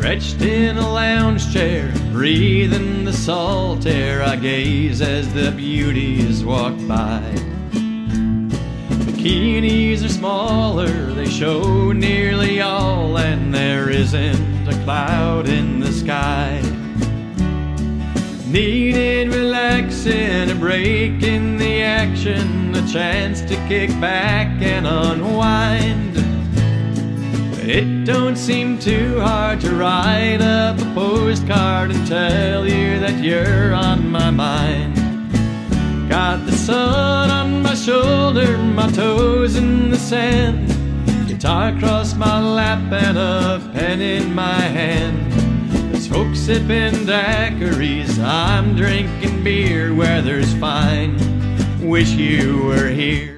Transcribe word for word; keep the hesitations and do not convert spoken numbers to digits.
Stretched in a lounge chair, breathing the salt air, I gaze as the beauties walk by. Bikinis are smaller, they show nearly all, and there isn't a cloud in the sky. Needed relaxing, a break in the action, a chance to kick back and unwind. It don't seem too hard to write up a postcard and tell you that you're on my mind. Got the sun on my shoulder, my toes in the sand, guitar across my lap and a pen in my hand. There's folks sipping daiquiris, I'm drinking beer where there's fine. Wish you were here.